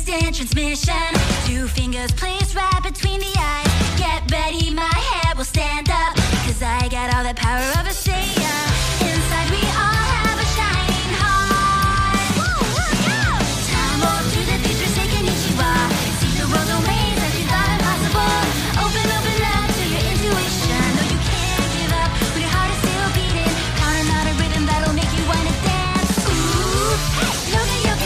instant transmission. 2 fingers placed right between the eyes. Get ready, my hair will stand